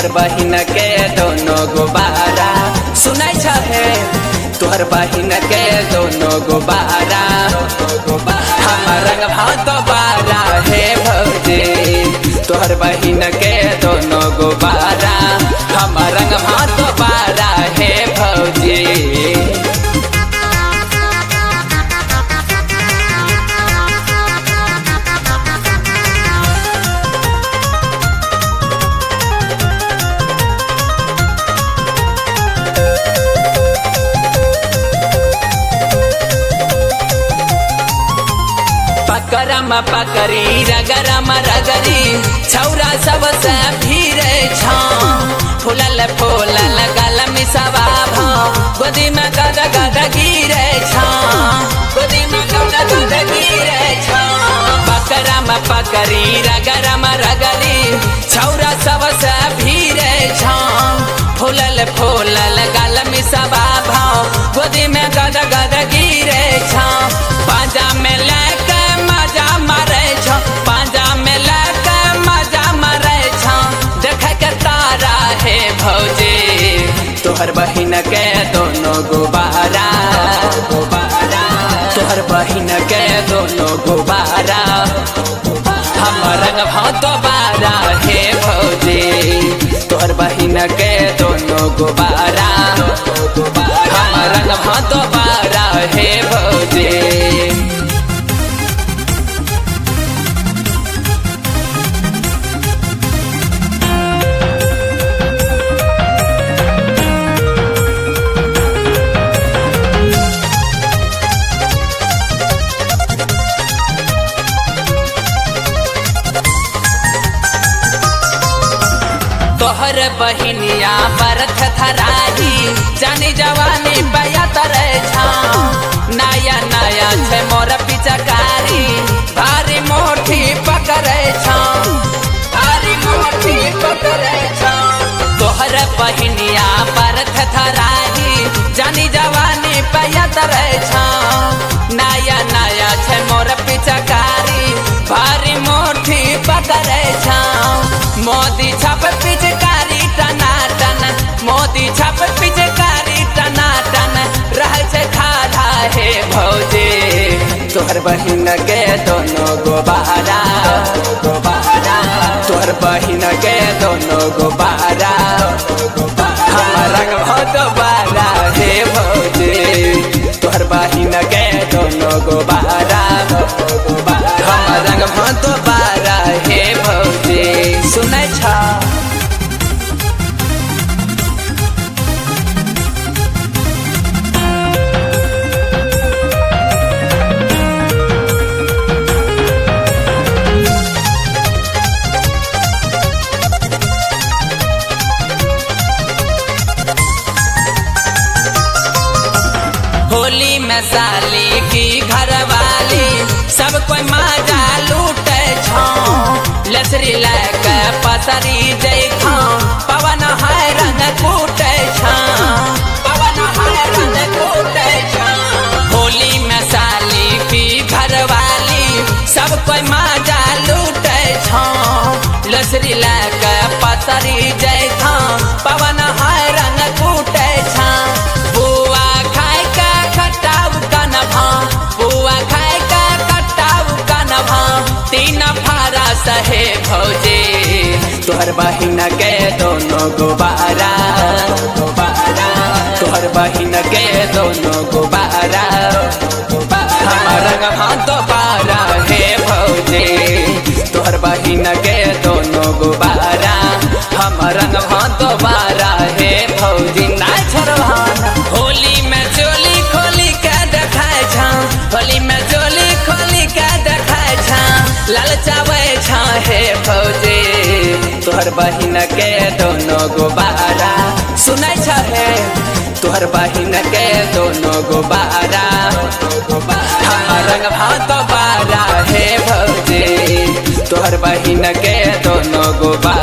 तोहर बहिन के दोनों गुब्बारा सुनाई छे तोहर बहिन के दोनों गुब्बारा हमर रंग भात बारा हे भौजी तोहर बहिन के दोनों गुब्बारा हमर रंग भात बारा हे भौजी। पकरम पकरी रगरम रगरी छौरा सब से भीरे फूलल फूलल गल मिसवा गोदी में गद गद गिरे गोदी में गद गद गिरे पकरम पकरी रगरम रगरी छौरा सब से भीरे फूलल फूलल गल मिसवा गोदी में गद गद गिरे पाजा में लेके मजा मारे पाजा में लेके मजा मारे देख के तारा हे भौजी तोहर बहिन के दोनों गुब्बारा तोहर बहिन के दोनों गुब्बारा हमर रंग भात बारा हे भौजी तोहर बहिन के दोनों गुब्बारा हमर रंग भात बारा हे भौजी। तोहर बहिनिया बरथ थराही जानी जवानी बया तरे नया नया छे मोर पिचकारी भारी मोठी पकड़े भारी मोठी पकड़े तोहर बहिनिया बरथ थराही जानी जवानी बया तरे नया नया छे मोर पिचकारी भारी मोठी पकड़े मोदी छाप पिचकारी टना टन मोदी छाप पिचकारी टना टन रह खाधा हे भौजी तोहर बहिन के दोनों गुब्बारा तोहर बहिन के दोनों गुब्बारा हमर रंग भात बारा हे भौजी तोहर बहिन के दोनों गुब्बारा हमर रंग भात बारा हे भौजी सुनै छ। होली में साली की घरवाली सब कोई मजा लूटे लसरी लेके पसरी देखा पवन है रंग कूटे पवन है रंग कूटे होली में साली की घरवाली सब कोई मजा लूटे लसरी लेके पसरी देखा पवन है रंग कूटे बुआ खाए का खटाऊ कनभा बुआ खाए का खटाऊ कनभा तीन फारा सहे भौजी तोहर बहिन के दोनों गुब्बारा तोहर बहिन के दोनों गुब्बारा हमर रंग भात बारा हे भौजी तोहर बहिन के दोनों गुब्बारा हमर रंग भात बारा हे भौजी ना छोड़वाना होली में चोली खोली के देखाय होली में चोली खोली के देखाय ललचावे हे भौजी तोहर बहिन के दोनों गुब्बारा सुनाई छे तोहर बहिन के दोनों गुब्बारा हमर रंग भात बारा हे भौजी तोहर बहिन के दोनों गुब्बारा